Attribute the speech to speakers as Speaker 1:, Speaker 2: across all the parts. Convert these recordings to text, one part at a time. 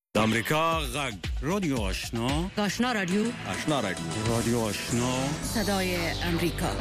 Speaker 1: د امریکا غږ رادیو آشنا
Speaker 2: رادیو
Speaker 1: رادیو آشنا
Speaker 2: صدای امریکا.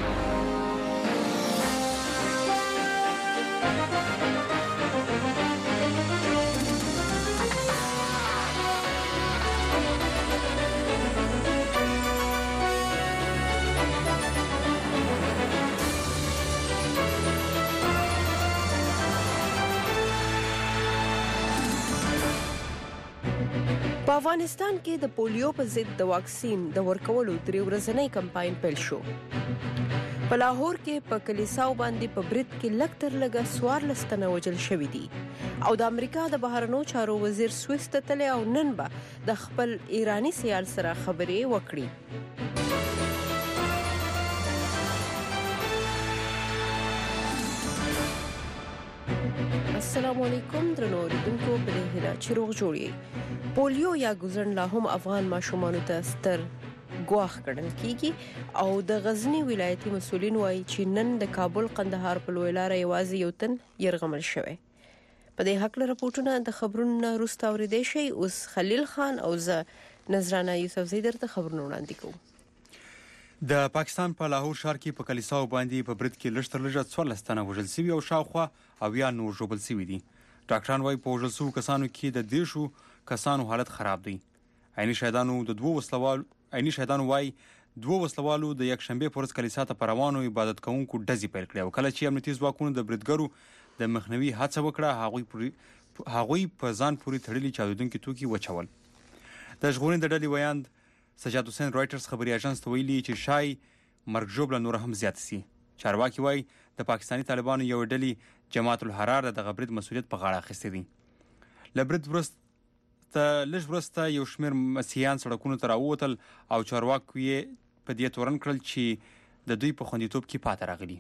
Speaker 3: په افغانستان کې د پولیو په ضد د واکسین د ورکولو 3 ورځنی کمپاین پیل شو. په لاهور کې په کلیساو باندې په برید کې لږ تر لږه 14 تنه وژل شوي دي او د امریکا د بهرنیو چارو وزیر سویس ته تللی او نن به د خپل ایرانی سیال سره خبرې وکړي. السلام علیکم درنو اوریدونکو، په دې هیله چې روغ جوړ یې. پولیو یا ګوزن لا هم افغان ماشومانو ته ستر ګواښ ګڼل کیږي او د غزنی ولایتي مسؤلین وایي چې نن د کابل قندهار په لوی لار یوازې یو تن يرغمل شوی. په دې حق له رپورټونو د خبرونو وروسته اوریدئ شئ. اوس خلیل خان او زه نظرانه یوسفزۍ درته خبرونه وړاندې کوم.
Speaker 4: د پاکستان په لاهور ښار کې په کلیساو باندې په برید کې لږ تر لږه 14 تنه وژل شوي او شاوخوا 80 نور ژوبل شوي دي. ډاکټران وايي په وژل شوو کسانو کې د 10 کسانو حالت خراب دی. عیني شهیدانو وايي 2 وسلوالو د یک شنبه پر ورځ کلیسا ته روانو عبادت کوونکو ډزې پیل کړې او کله چې امنیتي ځواکونو د بریدګرو د مخنیوي هڅه وکړه هغوی په ځان پورې تړلي چاودونکي توکي وچول. د ژغورنې د ډلې ویاند سجاد حسین رایټرز خبري اژانس ته ویلي چې شای مرګ ژوبله نور هم زیات سي. چارواکي وايي د پاکستاني طالبانو یو ډلې جماعت الحرار د برید مسؤلیت په غاړه اخیستی دی. له برید لږ وروسته یو شمېر مسیحیان سړکونو ته راووتل او چارواکو یې په دې تورن کړل چې د دوی په خوندیتوب کې پاتې راغلي.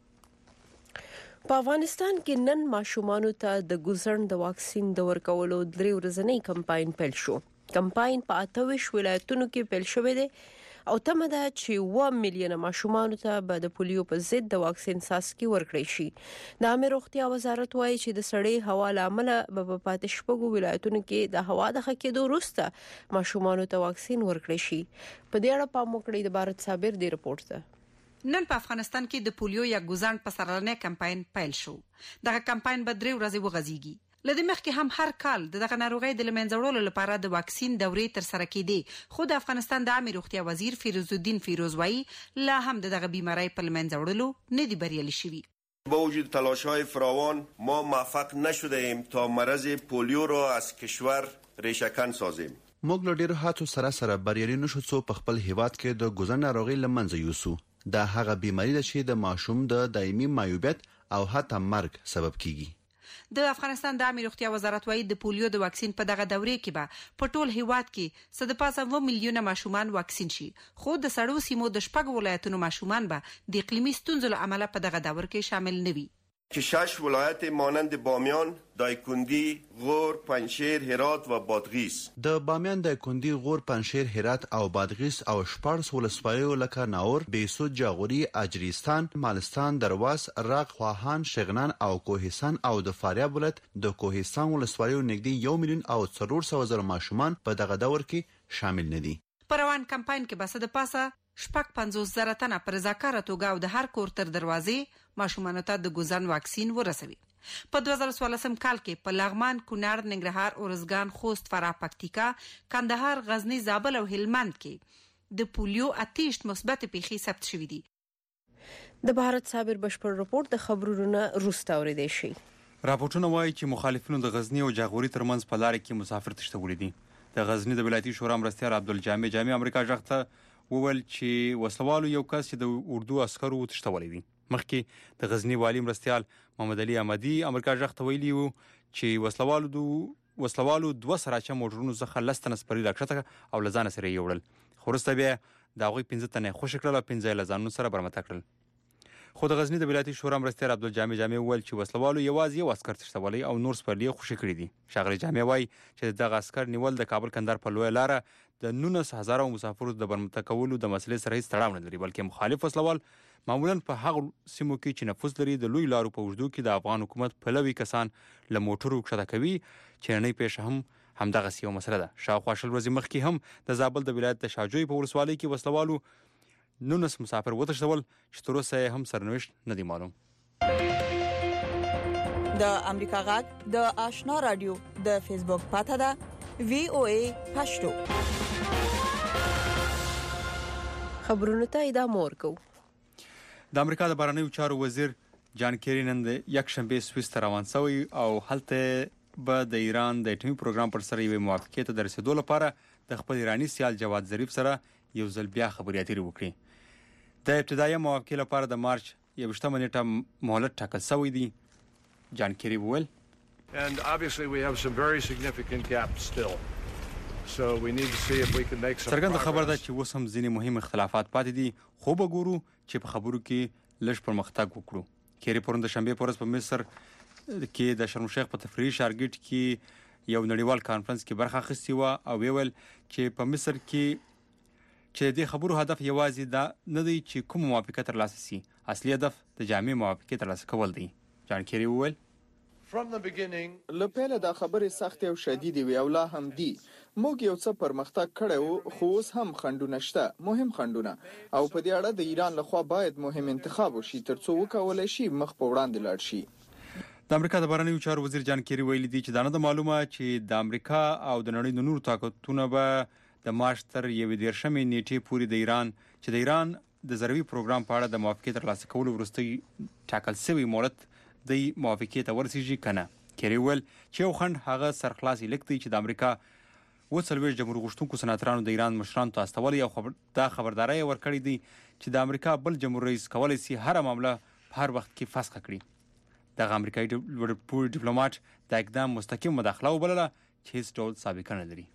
Speaker 3: په افغانستان کې نن ماشومانو ته د ګوزن د واکسین د ورکولو 3 ورځنی کمپاین پیل شو. کمپاین په 28 ولایتونو کې پیل شوی دی او تمه ده چې 1 میلیونه ماشومانو ته به د پولیو په ضد د واکسین څاڅکي ورکړي شي. د عامه روغتیا وزارت وایي چې د سړې هوا له امله به په پاتې شپږو ولایتونو کې د هوا د ښه کېدو وروسته ماشومانو ته واکسین ورکړي شي. په دې اړه پام وکړئ. د بھارت صابر دی رپورټ ده.
Speaker 5: نن په افغانستان کې د پولیو یا ګوزن په سرلانه کمپاین پیل شو. دغه کمپاین به 3 ورځې وغځيږي. لدې مخکې هم هر کال دغه ناروغي د لمنځوړلو لپاره د واکسین دورې تر سره کېدې، خو د افغانستان د عامه روغتیا وزیر فیروز الدین فیروز وایي لا هم دغه بیماری په لمنځوړلو نه دی بریالي شوی.
Speaker 6: با وجود تلاش‌های فراوان ما موفق نشده‌ایم تا مرض پولیو را از کشور ریشه‌کن سازیم.
Speaker 7: موږ له ډېرو هڅو سره بریالي نشو څو په خپل هیواد کې د ګوزن ناروغي لمنځه یوسو. دا هغه بیماری ده چې د ماشوم د دایمي معیوبیت او حتی مرګ سبب کیږي.
Speaker 5: د افغانستان د عامه روغتیا وزارت وايي د پولیو د واکسین په دغه دورې کې به په ټول هیواد کې 1.5 میلیونه ماشومان واکسین شي، خو د سړو سیمو د 6 ولایتونو ماشومان به د اقلیمي ستونزو له امله په دغه دور کې شامل نه وي.
Speaker 6: که 6 ولایت مانند بامیان، دایکندی، غور، پنجشیر، هرات و بادغیس
Speaker 7: د بامیان، دایکندی، غور، پنجشیر، هرات او بادغیس او 14 ولسوالیو لکه ناور، بیسود، جاغوری، اجریستان، مالستان، درواس، راق، خواهان، شغنان او کوهستان او د فاریاب ولایت د کوهستان ولسوالیو نږدې 1 میلیون او 400,000 ماشومان په دغه دور کې شامل نه دي.
Speaker 5: په روان کمپاین کې به د پاسه 50,000 تنه پر ذکر توګه او د هر کور تر دروازې ماشومانو ته د ګوزن واکسین ورسوي. په 2014 کال کې په لغمان، کونړ، ننګرهار، اورزګان، خوست، فراه، پکتیکا، کندهار، غزنی، زابل او هلمند کې د پولیو 28 مثبت پیښې ثبت شوې دي.
Speaker 3: د بھارت صابر بشپړ رپورټ د خبرونو وروسته اوریدئ شئ.
Speaker 4: راپورټونه وايي چې مخالفینو د غزنی او جاغوري ترمنځ په لار کې مسافر تښتولي دي. د غزنی د ولایتي شورا مرستیال عبدالجامع امریکا ژغ ته وویل چې وسلوالو یو کس چې د اردو عسکرو تښتولی دی. مخکې د غزنی والی مرستیال محمد علي احمدي امریکا ژغ ته ویلي وو چې وسلوالو 2 سراچه موټرونو څخه 10 تنه سپري راکښته او له ځانه سره یې وړل، خو وروسته بیا د هغوی 15 تنه خوشي کړل او 15 له ځانونو سره برمته کړل. خو د غزنی د ولایتي شورا مرستیال عبدالجامع وویل چې وسلوالو یوازې یو عسکر تښتولی او نور سپرلي خوشي کړي دي. ښاغلي جامع وایي چې دغه عسکر نیول د کابل کندهار په لویه لاره د 19,000 مسافرو د برمته کولو د مسلې سره هیڅ تړاو نه لري، بلکې مخالف وسلوال معمولا په هغه سیمو کې چې نفوذ لري د لوی لارو په اوږدو کې د افغان حکومت پلوي کسان له موټرو کښته کوي. چې نننۍ پیښه هم همدغه یو مسله ده. شاوخوا شل ورځې مخکې هم د زابل د ولایت د شاجوی په ولسوالۍ کې وسلوالو 19 مسافر وتښتول چې تر اوسه هم سرنوشت نه دی معلوم.
Speaker 8: د امریکا غږ د آشنا رادیو د فیسبوک پاڼه ده VOA پښتو.
Speaker 3: خبرونه ته ادامه ورکو.
Speaker 4: د امریکا د بهرنیو چارو وزیر جان کیری نن د یکشنبه سویس ته روان شوی او هلته به د ایران د اټومي پروګرام پر سر یوه موافقه ته د رسیدو لپاره د خپل ایرانی سیال جواد ظریف سره یو ځل بیا خبرې اترې وکړي. د ابتدایي موافقه لپاره د مارچ 21 نیټه مهلت ټاکل شوی دی. جان کیری وویل
Speaker 9: And obviously we have some very significant gaps still. So we need to see if we can make some
Speaker 4: څرګنده خبر ده چې اوس هم ځینې مهم اختلافات پاتې دي خو به ګورو چې په خبرو کې لږ پرمختګ وکړو. کیری پرون د شنبه په ورځ په مصر کې د شرم الشیخ په تفریحي ښارګټ کې یو نړیوال کانفرنس کې برخه اخیستې و او ویل چې په مصر کې چې د خبرو هدف یوازې دا نه دی چې کوم موافقه ترلاسه شي، اصلي هدف د جامع موافقه ترلاسه کول دی. جان کیری وویل
Speaker 10: From the beginning لپاره دا خبره سخت او شدید وی او لا هم دی. موږ یو څه پرمختګ کړو خو اوس هم خندونه شته، مهم خندونه او په دې اړه د ایران لخوا باید مهم انتخاب وشي ترڅو وکولای شي مخ په وړاندې لاړ شي.
Speaker 4: د امریکا د بهرنیو چارو وزیر جان کیری ویلي دی چې دا نه د معلومه چې د امریکا او د نړۍ د نورو طاقتونو به د مارچ تر 21 نیټې پورې د ایران چې د ایران د ضروري پروګرام په اړه د موافقه ترلاسه کولو وروسته ټاکل شوی مهلت د موافقه ته ورسیږي کنه. کیری ویل چې یو خند هغه سرخلاصي لیک دی چې د امریکا وڅلوي جمهور غوښتونکو سناترانو د ایران مشرانو ته استولي او دا خبرداري ورکړي دي چې د امریکا بل جمهور رئیس کولای شي هر معاملې په هر وخت کې فسخ کړي. د امریکایي ډیپلوماټ د اقدام مستقیم مداخله وبلله چې هیڅ ډول سابقه نه لري.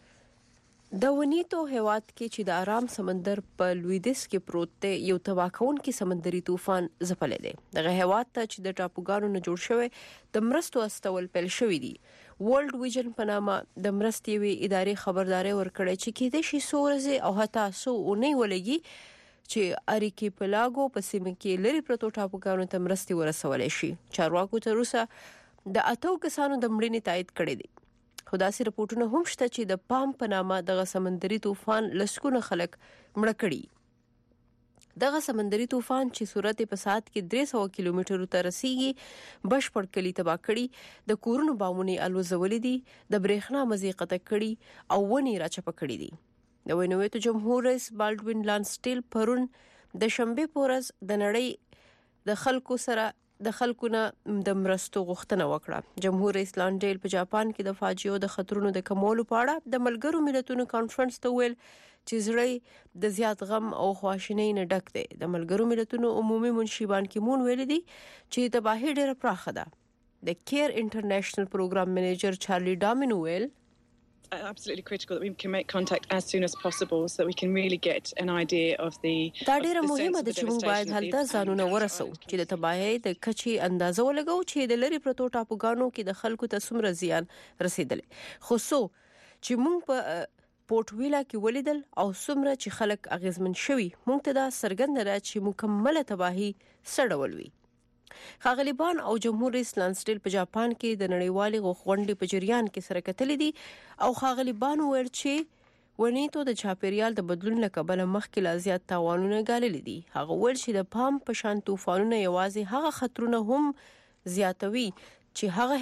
Speaker 3: د ونیتو هیواد کې چې د آرام سمندر په لویدیځ کې پروت دی یو تباکونکي سمندري طوفان ځپلی دی. دغه هیواد ته چې د ټاپوګانو نه جوړ شوی د مرستو استول پیل شوی دی. ورلد ویژن په نامه د مرستې وی ادارې خبرداري ورکړې چې کېدای شي سورزه او حتی سو اونۍ ولګي چې اریکی پلاګو په سیمه کې لري پروتو ټاپوګانو ته مرستې ورسولې شي. چارواکو تر اوسه د 8 کسانو د مړینې تایید کړی دی. خو داسې رپورټونه هم شته چې د پام په نامه دغه سمندري طوفان لسکونه خلک مړه کړي. دغه سمندري طوفان چې سرعت په ساعت کې 300 کیلومترو ته رسیږي بشپړ کلی تباہ کړي، د کورونو بامونه الوزولې دي، د برېښنا مزي قطع کړي او ونی راچپه کړي دي. د وینویتو جمهور رئیس بالډوین لانسټیل پرون د شنبه پورز د نړۍ د خلکو سره د خلکونه د مرستو غوښتنه وکړه. جمهور رئیس لانډیل په جاپان کې د فاجعو د خطرونو د کمولو په اړه د ملګرو ملتونو کانفرنس ته ویل چې زړه د زیات غم او خواشینۍ نه ډک دی. د ملګرو ملتونو عمومي منشي بان کی مون ویل دي چې تباهي ډېره پراخه ده. د کیر انټرنیشنل پروګرام منیجر چارلی ډامین ویل
Speaker 11: absolutely critical that we can make contact as soon as possible so that we can really get an idea of the
Speaker 3: دا ډیره مهمه ده چې موږ باید هلته ځانونه ورسو چې د تباهۍ د کچې اندازه ولګو چې د لری پروتو ټاپوګانو کې د خلکو ته څومره زیان رسیدلی. خو چې موږ په پورټ ویلا کې ولیدل او څومره چې خلک اغیزمن شوي موږ ته دا څرګنده ده چې مکمله تباهي سړول وي. ښاغلی بان او جمهور رئیس لانسټیل په جاپان کې د نړیوالې غونډې په جریان کې سره کتلې دي او ښاغلی بان ویل چې ونیتو د چاپیریال د بدلون له کبله مخکې لا زیات تاوانونه ګاللي دي. هغه ویل چې د پام په شان طوفانونه یوازې هغه خطرونه هم زیاتوي چې هغه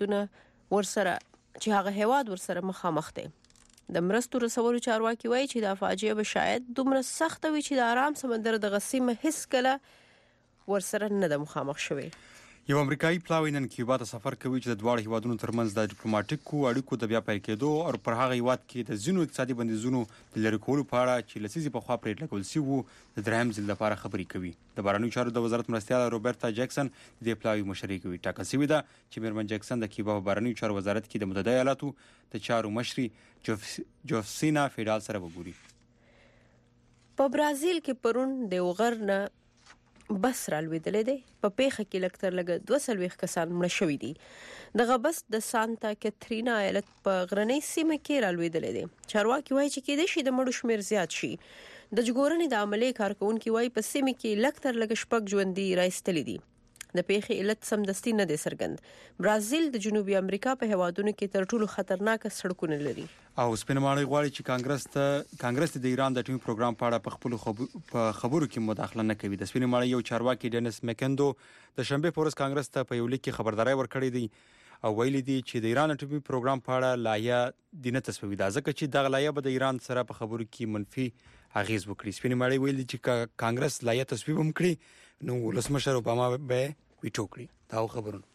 Speaker 3: هیواد ورسره مخامخ دی. د مرستو رسولو چارواکي وایي چې د فاجعه به شاید دومره سخت وي چې د آرام سمندر د غسیمه هیڅ کله ورسره نه د مخامخ شوی.
Speaker 4: یو امریکایي پلاوی نن کیوبا ته سفر کوي چې د دواړو هیوادونو ترمنځ د ډیپلوماټیکو اړیکو د بیا پیل کېدو او پر هغه هیواد کې د ځینو اقتصادي بندیزونو د لرې کولو په اړه چې لسیزې په خوا پرې لګول شوي وو د درېیم ځل لپاره خبرې کوي. د بهرنیو چارو د وزارت مرستیال روبرتا جکسن د پلاوی مشري کوي. ټاکل شوې ده چې میرمن جکسن د کیوبا په بهرنیو چارو وزارت کې د متحده ایالاتو د چارو مشري جوفسینا فیډال سره وګوري.
Speaker 3: په برازیل کې پرون د وغرنه بس رالویدلې ده. په پیښه کې لکتر لګ 240 کسان مړ شوي دي. دغه بس د سانتا کاترینا ایالت په غرنۍ سیمه کې رالویدلې ده. چارواکي وایي چې کېدای شي د مړو شمیر زیات شي. د جګورنې د عملي کارکونکو وایي په سیمه کې لکتر لګ شپږ ژوندۍ راځتلې دي. د پیښې علت سمدستي نه دی څرګند. برازیل د جنوبي امریکا په هیوادونو کې تر ټولو خطرناک سړکونه لري.
Speaker 4: او سپینماړی غواړي چې کانګرس د ایران د ټیم پروګرام په اړه په خپل خبرو کې مداخله نه کوي. د سپینماړی یو چارواکي ډینس مکندو د شنبه پورس کانګرس ته په یو لیک کې خبرداري ورکړې دی او ویلي دي چې د ایران ټیمي پروګرام په اړه لایحه دینه تصویب ده ځکه چې دغه لایحه به د ایران سره په خبرو کې منفي اغیز وکړي. سپینماړی ویلي چې کانګرس لایحه تصویب هم کړي نو ولسمشر اوباما به ویټو کړي. دا خبرونه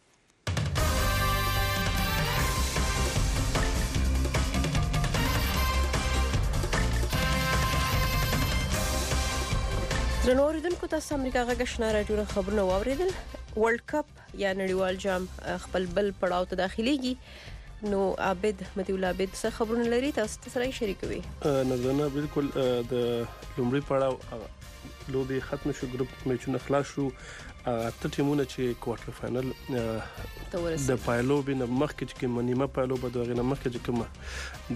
Speaker 3: زنوریدونکو تاسو امریکا غږ آشنا راډیو خبرونه واوریدل. ورلد کپ یا نړیوال جام خپل بل پړاو ته داخليږي نو عابد متي الله عابد څه خبرونه لري تاسو سره شریکوي؟
Speaker 12: نظرانه بالکل د لومړي پړاو لوبي ختم شو، ګروپ میچونه خلاص شو. اته ټیمونه چې کوارټر فائنل د پایلو بین مخکې چې منیمه پایلو به دغه نه مخکې چې کوم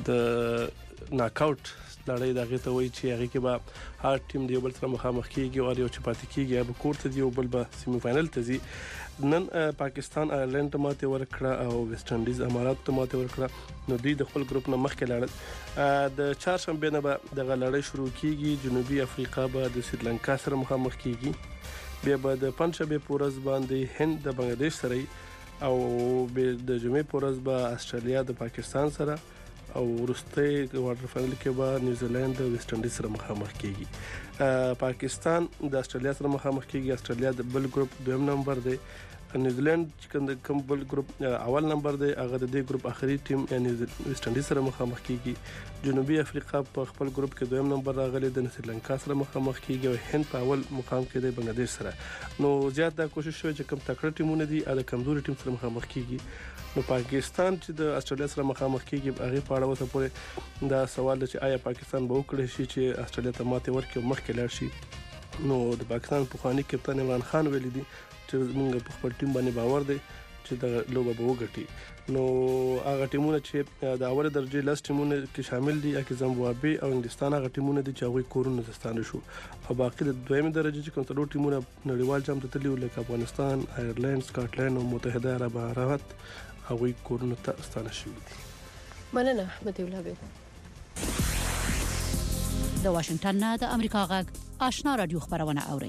Speaker 12: د ناک اوټ لړۍ دغه ته وایي چې هغه کې به هر ټیم دی بل سره مخامخ کیږي او یو چې پاتې کیږي به کورته دی او بل به سیمی فائنل ته ځي. نن پاکستان آیرلند ماته ورکړه او ویسټ انډیز امارات ته ماته ورکړه نو دوی د خپل ګروپ نه مخکې لاړل. د چهارشنبه نه به دغه لړۍ شروع کیږي. جنوبي افریقا به د سریلانکا سره مخامخ کیږي، بیا به د پنځشنبه پورز باندې هند د بنگلاديش سره او د جمعې پورز به استرالیا د پاکستان سره او ورسته کوارټر فائنل کې به نیوزیلند د ویسټ انډیز سره مخامخ کیږي. پاکستان د استرالیا سره مخامخ کیږي. استرالیا د بل ګروپ دویم نمبر دی. نیوزیلند چې کوم بل ګروپ اول نمبر دی هغه د دې ګروپ اخري ټیم یعنی ویسټ انډیز سره مخامخ کیږي. جنوبي افریقا په خپل ګروپ کې دویم نمبر راغلی د سریلانکا سره مخامخ کیږي او هند په اول مقام کې د بنگلاديش سره. نو زیات دا کوشش شوی چې کوم تکړه ټیمونه دي د کمزوري ټیم سره مخامخ کیږي. نو پاکستان چې د استرالیا سره مخامخ کیږي هغه په اړه وسه پورې دا سوال چې آیا پاکستان به وکړي شي چې استرالیا ته ماته ورکړي مخکې لاړ شي. نو د پاکستان پخوانی کپتان عمران خان ویلي دي چې موږ په خپل ټیم باندې باور دی چې د لوبه به وګټي. نو هغه ټیمونه چې د اول درجه لاس ټیمونه کې شامل دي اکه زمبابوي او انګلستان هغه ټیمونه دي چې هغه کورونه زستانه شو او باقي د دویمه درجه چې کوم څلور ټیمونه نړیوال جام ته تللي لکه افغانستان، آیرلند، سکاټلند او متحده عرب امارات هغه کورونه ته ستانه شوي دي.
Speaker 3: مننه احمد الله بي.
Speaker 2: د واشنگټن نه د امریکا غږ آشنا رادیو خبرونه اوري.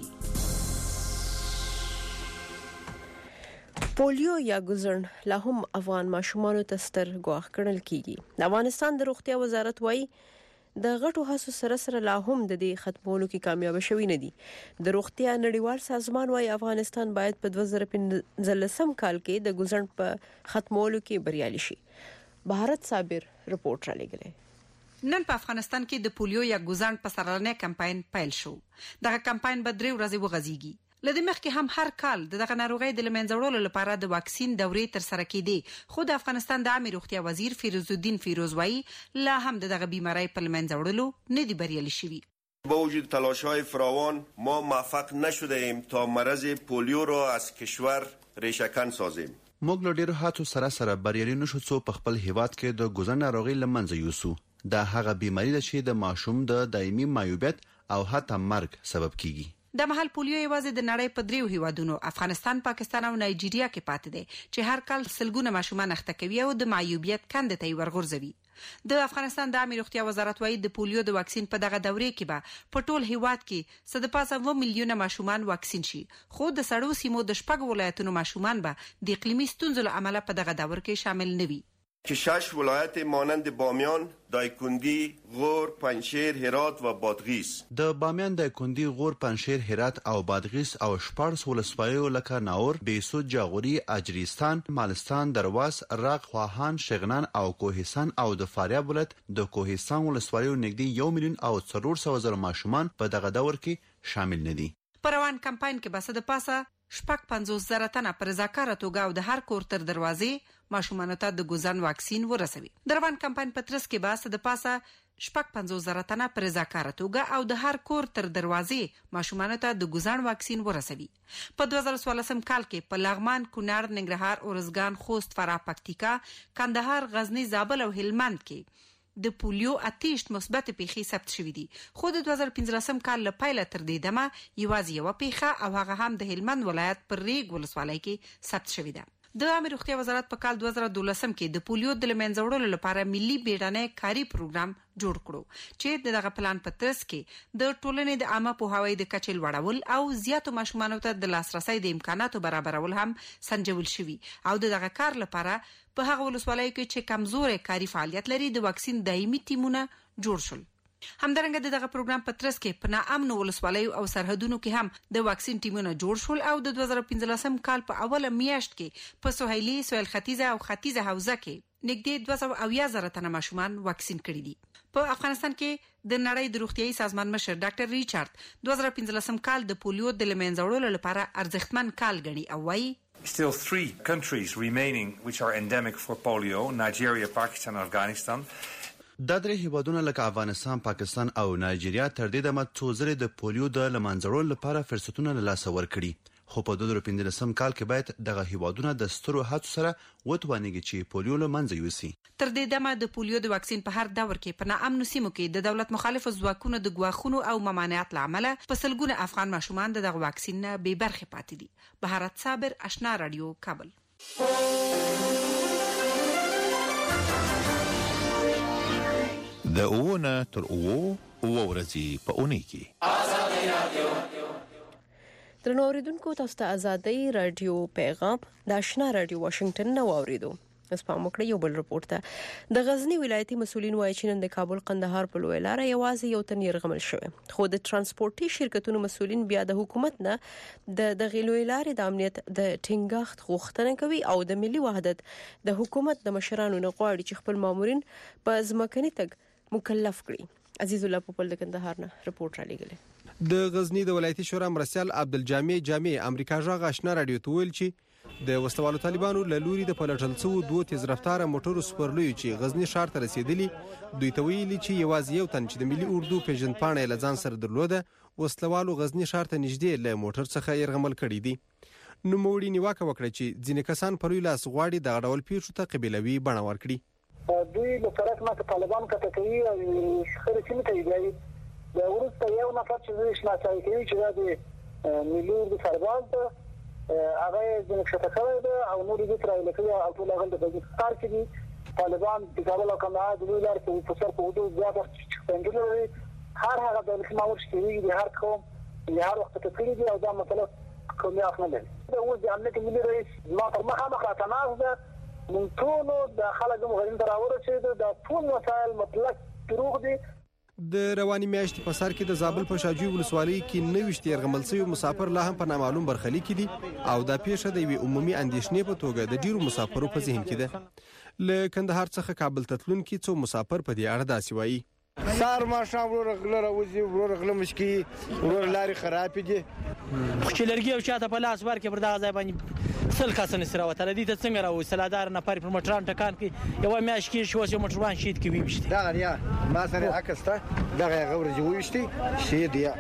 Speaker 3: پولیو یا ګوزن لا هم افغان ماشومانو ته ستر ګواښ کړل کیږي. د افغانستان د روغتیا وزارت وایي د غټو هڅو سره لا هم د دې ختمولو کې کامیاب شوی نه دي. د روغتیا نړیوال سازمان وايي افغانستان باید په 2015 کال کې د ګوزن په ختمولو کې بریالي شي. بهارت صابر رپورټ را لګلې.
Speaker 5: نن په افغانستان کې د پولیو یا ګوزن په سرلانه کمپاین پیل شو. دغه کمپاین به 3 ورځې وغځيږي. لدې مخکې هم هر کال دغه ناروغي د لمنځوړلو لپاره د واکسین دورې تر سره کېدي، خو د افغانستان د عامه روغتیا وزیر فیروز الدین فیروزوایی لا هم دغه بیماری په لمنځوړلو نه دی بریالي شوی.
Speaker 6: با وجود تلاش‌های فراوان ما موفق نشده‌ایم تا مرض پولیو را از کشور ریشه‌کن سازیم.
Speaker 7: موږ له ډیرو هڅو سره بریالي نشو څو په خپل هیواد کې د ګوزن ناروغي لمنځه یوسو. دا هغه بیماری ده چې د ماشوم د دایمي معیوبیت او حتی مرګ سبب کیږي.
Speaker 5: د محل پولیو یوازې د نړۍ په 3 هیوادونو افغانستان، پاکستان او نایجیریا کې پاتې دي چې هر کال سلګونه ماشومان اخته کوي او د معیوبیت کند ته ورغورځوي. د افغانستان د عامه روغتیا وزارت وايي د پولیو د واکسین په دغه دورې کې به په ټول هیواد کې 1.5 میلیونه ماشومان واکسین شي، خو د سړو سیمو د شپږ ولایتونو ماشومان به د اقلیمي ستونزو له امله په دغه دور کې شامل نه وي.
Speaker 6: که 6 ولایت مانند بامیان، دایکندی، غور، پنجشیر، هرات و بادغیس
Speaker 7: د بامیان، دایکندی، غور، پنجشیر، هرات او بادغیس او شپارس ولسوالۍ لکه ناور، بیسود، جاغوري، اجریستان، مالستان، درواس، راق، خواهان، شغنان او کوهستان او د فاریاب ولایت د کوهستان ولسوالۍ نږدې 1 میلیون او 400,000 ماشومان په دغه دور کې شامل نه دي.
Speaker 5: په روان کمپاین کې بس د پاسه 50,000 تنه پر ذکر توګه او د هر کور تر دروازې ماشومان ته د ګوزن واکسین ورسوي. د روان کمپاین په ترڅ کې بس د پاسه 50,000 تنه پر ذکر توګه او د هر کور تر دروازې ماشومان ته د ګوزن واکسین ورسوي. په 2014 کال کې په لغمان، کونړ، ننګرهار، اورزګان، خوست، فراه، پکتیکا، کندهار، غزنی، زابل او هلمند کې د پولیو 28 مثبت پیښې ثبت شوې دي، خو د 2015 کال له پیله تر دې دمه یوازې یو پیښه او هغه هم د هلمند ولایت پر ریګ ولسوالۍ کې ثبت شوې ده. د عامه روغتیا وزارت په کال 2012 کې د پولیو د لمنځه وړلو لپاره ملي بیړنی کاري پروګرام جوړ کړو چې دغه پلان په ترڅ کې د ټولنې د عامه پوهاوي د کچې لوړول او زیاتو ماشومانو ته د لاسرسي د امکاناتو برابرول هم سنجول شوي او دغه کار لپاره په هغه ولسوالۍ کې چې کمزورې کاري فعالیت لري د واکسین دایمي ټیمونه جوړ شول. همدارنګه دغه پروګرام په ترڅ کې په ناامن ولسوالیو او سرحدونو کې هم د واکسین ټیمونه جوړ شول او د 2015 کال په اوله میاشت کې په سوهیلي، سویل ختیځه او ختیځه حوزه کې نږدې 200 تنه ماشومان واکسین کړي دي. په افغانستان کې د نړۍ د روغتیايي سازمان مشر ډاکټر ریچارډ 2015 کال د پولیو د لمنځه وړلو لپاره ارزښتمن کال ګڼي او وايي
Speaker 13: Still 3 countries remaining which are endemic for polio: Nigeria, Pakistan, and Afghanistan.
Speaker 7: دا درې هیوادونه لکه افغانستان، پاکستان او نایجیریا تر دې دمه څو ځلې د پولیو د لمنځه لپاره فرصتونه له لاسه ورکړي، خو په 2015 کال کې باید دغه هیوادونه د سترو هڅو سره وتوانیږي چې پولیو له منځه یوسي.
Speaker 5: تر دې دمه د پولیو د واکسین په هر دور کې په ناامنو سیمو کې د دولت مخالفو ځواکونو د ګواښونو او ممانعت لامل په سلګونه افغان ماشومان دغه واکسین نه بې برخې پاتې دي. بهارت صابر، آشنا رادیو، کابل.
Speaker 14: د اوونه تر اوو ورځې په اونۍ کې آزادۍ رادیو.
Speaker 3: درنو اوریدونکو، تاسو ته آزادۍ رادیو پیغام د آشنا رادیو واشنگټن نو اوریدو. اوس په موږ یو بل رپورت ته د غزنی ولایتي مسولین وایي چې نن د کابل قندهار په لوی لار یوازې یو تن يرغمل شوی، خو د ترانسپورتي شرکتونو مسولین بیا د حکومت نه د غلوی لارې د امنیت د ټینګښت غوښتنه کوي او د ملي وحدت د حکومت د مشرانو نه غواړي چې خپل مامورین په ځمکني تګ مکلف کړي. عزیز الله پوپل د کندهار نه رپورت را لګلې.
Speaker 15: د غزنی د ولایتي شورا مرسل عبدالجامع جامع امریکا ژغ آشنا رادیو ته ویل چې د وسلوالو طالبانو له لوري د پلټل څو دوه تیز رفتار موټرو سپرلوي چې غزنی ښار ته رسیدلی، دوی ته ویلي چې یوازې یو تن چې د ملي اردو پیژندپاڼه له ځان سره درلوده وسلوالو غزنی ښار ته نږدې له موټر څخه يرغمل کړي دي. نو موړي نیوکه وکړه چې ځینې کسان په لوی لاس غواړي د غډول پیښو ته قبيلوي بڼه ورکړي.
Speaker 16: دوی له طرف ما طالبان کته کوي او خرڅ نه کوي. د ورسته یو نفر چې شناخته کوي چې د ملي اردو سرباز هغه د نقشه کوي او نور دې تر لکه او ټول هغه د بګستار کې دي طالبان د کابل او کندهار د لار په سر په حدود زیاته څنګه لري هر هغه د اسلامي شتري دي هر کوم هر وخت ته کړی دي او دا مثلا کومه اخنه ده. د اوس د امنیت ملي رئیس ما پر مخه تناقض ده من ټول د خلکو مغرض دراوره چې د ټول وسایل مطلق دروغ دي.
Speaker 15: د رواني میاشتې په سر کې د زابل په شاجوی ولسوالۍ کې 90 يرغمل شوی مسافر لا هم په نامعلوم برخلیک کې دي او دا پیښه د یوې عمومي اندېښنې په توګه د ډیرو مسافرو په ذهن کې ده. له کندهار څخه کابل ته تلونکي څو مسافر په دې اړه داسې وایي.
Speaker 17: سار ما شام ورغله راوځي ورغله مشکی ور لاري خراب دي
Speaker 18: خو چې لرګي او شاته په لاس ورکه پر دغه ځای باندې سل کسان سره وته دي ته څنګه راو سلادار نه پر موټران ټکان کې یو میاش کې شو چې موټروان شید کې ویشت
Speaker 17: دا غریا ما سره عکسته دغه غور جوړ وشتي شید یا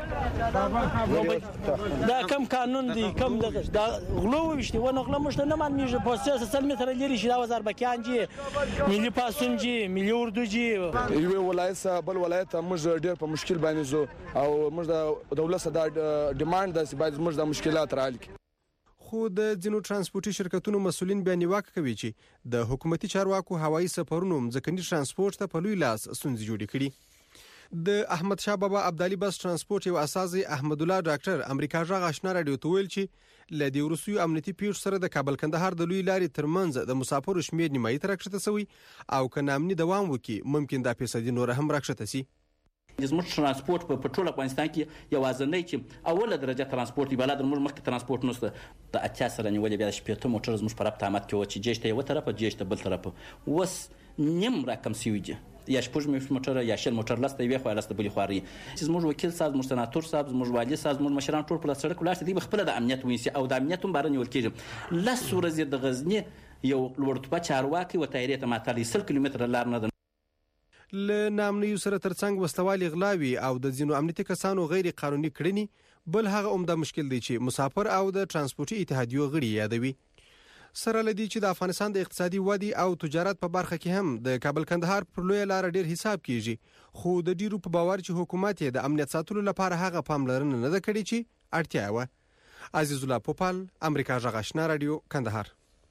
Speaker 18: دا کم قانون دي کم دا غلو وشتي ونه غلو مشته نه مان میږي په 300 متر لري شي دا وزار بکانجي ملي پاسونجي ملي اردوجي
Speaker 19: یو ولایت بل ولایت موږ ډېر په مشکل باندې زو او موږ د دولت سره ډیماند د باید موږ د مشکلات راحل کړو.
Speaker 15: خو د ځینو ترانسپورتي شرکتونو مسولین بیا نیوکه کوي چې د حکومتي چارواکو هوایي سفرونو ځکهني ترانسپورت ته په لوی لاس ستونزې جوړې کړي. د احمد شاه بابا عبدالي بس ترانسپورت یو اساسي احمد الله ډاکټر امریکا ژغ آشنا رادیو ته ویل چې ل دې روسي امنیتي پیښو سره د کابل کندهار د لوی لارې ترمنځ د مسافرو شمیر نیمایي تر راکښته شوی او که نامني دوام وکړي ممکن دا فیصدي نور هم راکښته شي.
Speaker 20: زموږ ترانسپورت په ټول افغانستان کې یوازینی چې اوله درجه ترانسپورت دی، بل د موږ مخکې ترانسپورت نشته. د اتیا سره نیولې بیا شپږ موټر زموږ په رابطه آمد کې و چې جېشته یو طرف جېشته بل طرف وس نیم رقم سوي دي یا شپږ موټر یا شل موټر لسته وی خو لسته بلی خوري چې زموږ وکیل صاحب زموږ سناتور صاحب زموږ والی صاحب زموږ مشران ټول په سړک ولاړ دي خپل د امنیت ونیسي او د امنیت هم بارنه ول کېږي. لس ورځې د غزنی یو لوړتبه چارواکي و تایریت ماتالي 100 کیلومتر لار نه
Speaker 15: ل نامنیو سره ترڅنګ وسلوالي غلاوي او د ځینو امنیتي کسانو غیر قانوني کړنی بل هغه عمده مشکل دی چې مسافر او د ترانسپورتي اتحادیو غړي یادوي. سره لدی چې د افغانستان د اقتصادي ودی او تجارت په برخه کې هم د کابل کندهار پر لوی لار ډیر حساب کیږي خو د ډیرو په باور چې حکومت یې د امنیت ساتلو لپاره هغه پاملرنه نه کړې چې اړتیا و. عزیز الله پوپل، امریکا غږ آشنا رادیو، کندهار.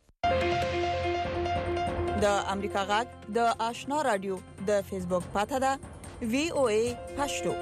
Speaker 8: د امریکا غږ د آشنا رادیو د فیسبوک پاته ده VOA پښتو.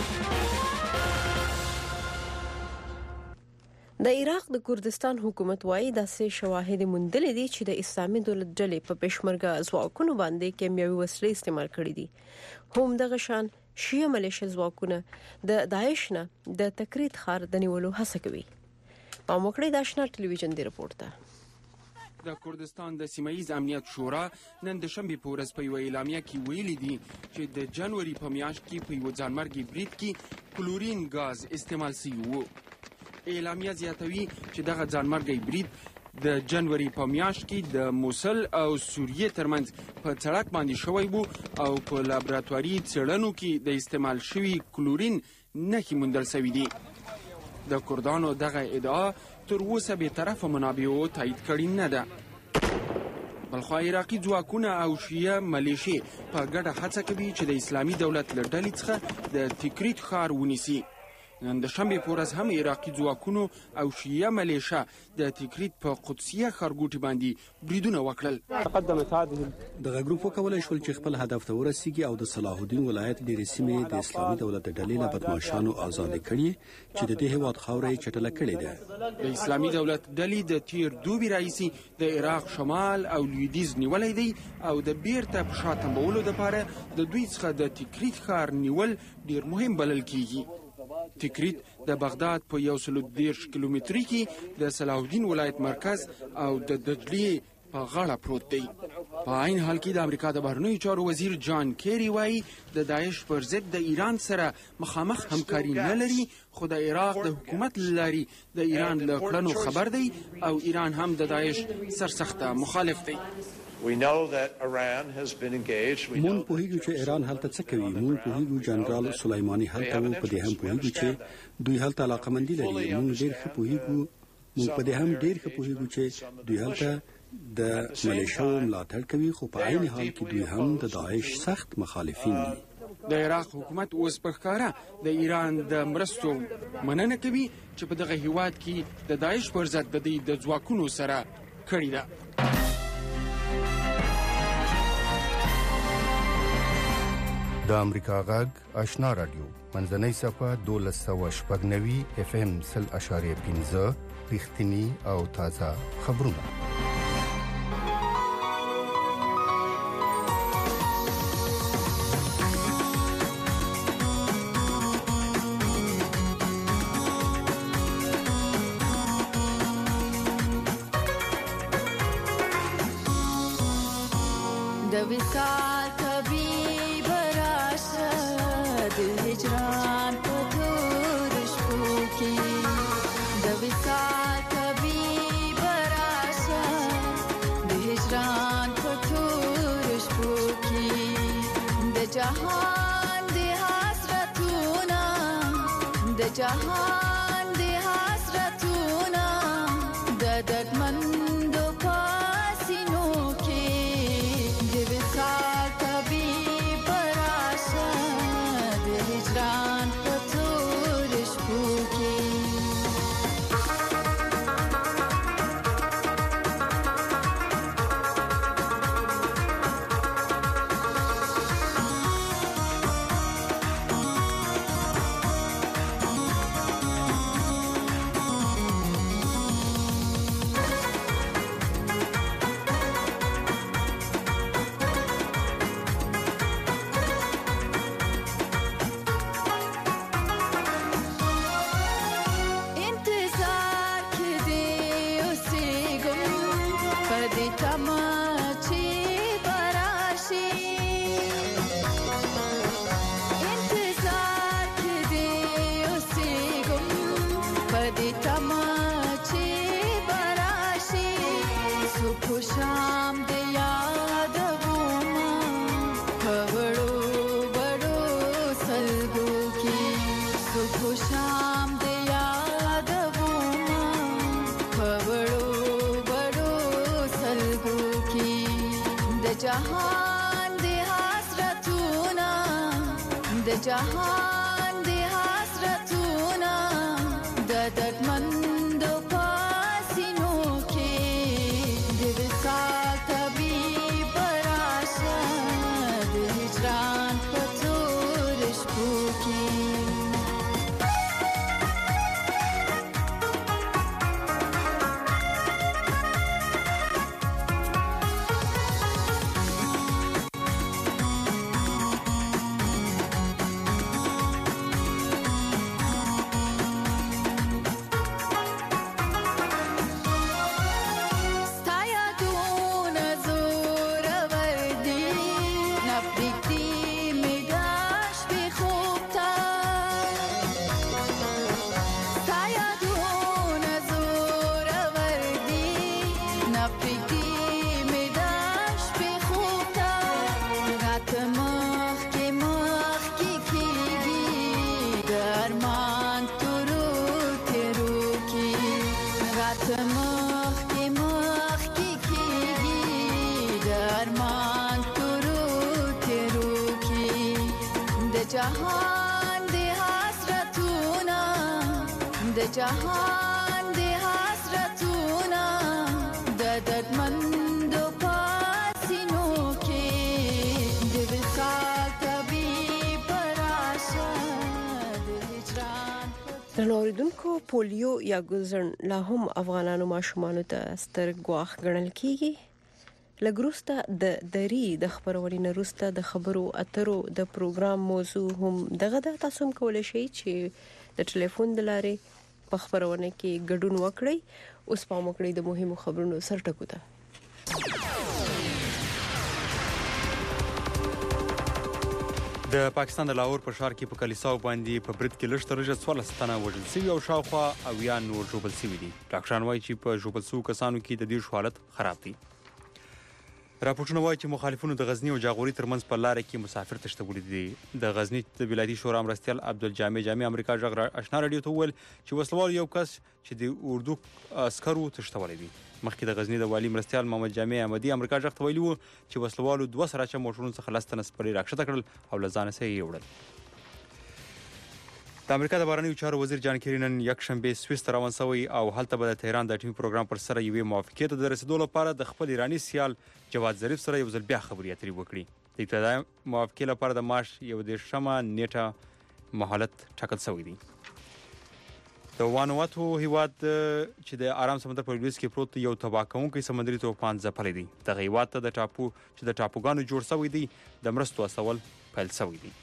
Speaker 3: د عراق د کردستان حکومت وايي د سه شواهد مندلې دي چې د اسلامي دولت ډلې په پېشمرګه ځواکونو باندې کیمیاوي وسلې استعمال کړې دي. هم دغه شان شیعه ملیشیا ځواکونه د داعش نه د تکریت خار د نیولو هڅه کوي. په موکړې د آشنا ټلویزیون دی رپورت ده.
Speaker 21: د کردستان د سیمایي امنیت شورا نن د شنبه په ورځ په یو اعلامیه کې ویلي دي چې د جنوري په میاشت کې په یو ځانمرګي برید کې کلورین غاز استعمال شوی وو. اعلامیه زیاتوي چې دغه ځانمرګي برید د جنوري په میاشت کې د موصل او سوریې ترمنځ په سړک باندې شوی وو او په لابراتواري څېړنو کې د استعمال شوی کلورین نښې موندل شوي دي. د کردانو دغه ادعا تر اوسه به طرف منابعو تایید کړي نه ده. بلخوا عراقي ځواکونه او شیعه ملیشې په ګډه هڅه کوي چې د اسلامي دولت له ډلې څخه د تکریت ښار ونیسي. نن د شنبه په ورځ هم عراقي ځواکونو او شیعه ملیشیا د تکریت په قدسیه ښارګوټي باندې بریدونه وکړل.
Speaker 22: دغه ګروپ وکولای شول چې خپل هدف ته ورسیږي او د صلاح الدین ولایت ډېرې سیمې د اسلامي دولت ډلې له بدمعشانو آزاد کړي چې د دې هیواد خاورې چټله کړې ده.
Speaker 21: د اسلامي دولت ډلې د تیر دوبي رئیسي د عراق شمال او لویدیز نیولې دي او د بیرته په شاته بولو لپاره د دوی څخه د تکریت ښار نیول ډیر مهم بلل کیږي. تکریت د بغداد په 130 کیلومتري کې د صلاح الدین ولایت مرکز او د دجلې په غاړه پروت دی. په عین حال کې د امریکا د بهرنیو چارو وزیر جان کیری وایي د داعش پر ضد د ایران سره مخامخ همکاري نه لري خو د عراق د حکومت لري د ایران له کړنو خبر دی او ایران هم د داعش سرسخته مخالف دی.
Speaker 22: مون پوهیږو چې ایران هلته څه کوي. مون پوهیږو جنرال سلیمانی هلته وو. په دې هم پوهیږو چې دوی هلته علاقمندي لري. مون ډیر ښه پوهیږو. مون په دې هم ډیر ښه پوهیږو چې دوی هلته د ملیشیاو ملاتړ کوي خو په عین حال کې دوی هم د داعش سخت مخالفین دي.
Speaker 21: د عراق حکومت اوس په ښکاره د ایران د مرستو مننه کوي چې په دغه هیواد کې د داعش پر ضد د دې د ځواکونو سره کړی ده.
Speaker 23: د امریکا غږ آشنا رادیو منځنۍ صفه 1290 FM 0.5 رښتینی او تازه خبرونه.
Speaker 24: د وصال طبيب راشد هجران په تور شپو کې د وصال طبيب راشد هجران په تور شپو کې د جهان د حسرتونه د جهان د حسرتونه د دردمند پاسینو کې د وصال طبيب راشد هجران په تور شپو کې جهان د حسرتونه د جهان د حسرتونه د دردمندو پاسینو کې د وصال طبیب راشه د هجران په تور شپو کې جهان د حسرتونه د جهان د حسرتونه د دردمندو پاسینو کې د وصال طبیب راشه د هجران.
Speaker 3: درنو اوریدونکو، پولیو یا ګوزن لا هم افغانانو ماشومانو ته ستر ګواښ ګڼل کیږي. لګروسته د دری د خبرونې نروسته د خبرو اترو د پروګرام موضوع هم دغه د تاسو کولای شئ چې د ټلیفون د لارې په خبرونه کې ګډون وکړئ. اوس په موږ د مهمو خبرونو سرټکو ته
Speaker 4: د پاکستان د لاهور په ښار کې په کلیساو باندې په برید کې لږ تر لږه 14 تنه وژل شوي او شاوخوا 90 نور ژوبل شوي دي. ډاکټران وایي چې په ژوبل شوو کسانو کې د دې حالت خراب دی. راپورټونه وایي چې مخالفونو د غزنی او جاغوري ترمنځ په لار کې مسافر تشتولې دي. د غزنی د ولایتي شورا مرستیال عبدالجامع جامع امریکا جغ آشنا رادیو ته ویل چې وسلوال یو کس چې د اردو عسکرو تشتولې دي. مخکې د غزنی د والی مرستیال محمد جامع احمدي امریکا جغ ته ویلو چې وسلوالو 2 سراچه موټرونو څخه لستنه سپری راکښته کړل او لزانه سي یوړل. د امریکا د بهرنیو چارو وزیر جان کیری نن یکشنبه سویس ته روان شوی او هلته به د تهران د اټومي پروګرام پر سره یوې موافقې ته د رسیدو لپاره د خپل ایراني سیال جواد ظریف سره یو ځل بیا خبرې اترې وکړي. د ابتدایي موافقې لپاره د مارچ 11 نیټه مهالت ټاکل شوی دی. د وانواتو هیواد چې د آرام سمندر په لویدیځ کې پروت یو تباه کوونکی سمندري طوفان ځپلی دی. دغه هیواد ته د ټاپوګانو جوړ شوی دی د مرستو استول پیل شوی دی.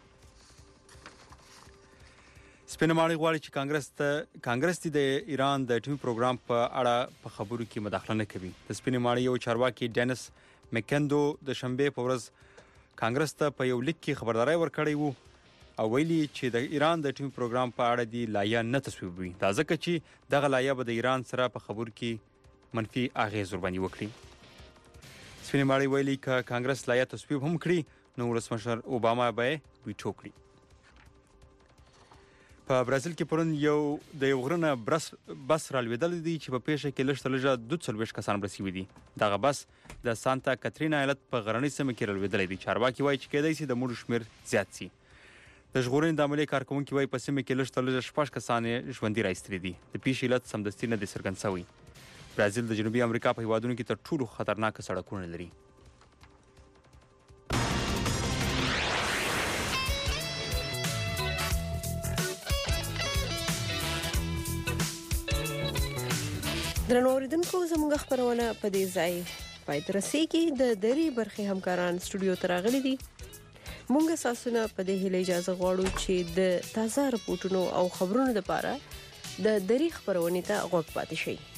Speaker 4: سپینماړی غواړي چې کانګرس د ایران د اټومي پروګرام په اړه په خبرو کې مداخله نه کوي. د سپینماړی یو چارواکي ډینس مکندو د شنبه په ورځ کانګرس ته په یو لیک کې خبرداري ورکړې وو او ویلي چې د ایران د اټومي پروګرام په اړه دی لایحه نه تصویبوي. دا ځکه چې دغه لایحه به د ایران سره په خبرو کې منفي اغیز ور باندې وکړي. سپینماړی ویلي چې کانګرس لایحه تصویب هم کړي نو ولسمشر اوباما به ویټو کړي. په برازیل کې پرون یو غرنه بس رالوېدل دي چې په پیښه کې لږ تر لږه 240 کسان مړه شوي دي. دغه بس د سانتا کاترینا ایالت په غرنۍ سیمه کې رالوېدلی دی. چارواکي وایي چې کېدای شي د مړو شمېر زیات شي. د ژغورنې د عملیې کارکوونکي وایي په سیمه کې لږ تر لږه 6 کسان ژوندي راایستلي دي. د پیښې علت سمدستي نه دی څرګند شوی. برازیل د جنوبي امریکا په هیوادونو کې تر ټولو خطرناک سړکونه لري.
Speaker 3: درنو اوریدونکو، زموږ خبرونه په دې ځای پای ته رسیږي. د دری برخې همکاران سټوډیو ته راغلي دي. موږ اساسونه په دې هیله اجازه غواړو چې د تازه رپورټونو او خبرونو لپاره د دری خبرونه ته غوږ پاتې شئ.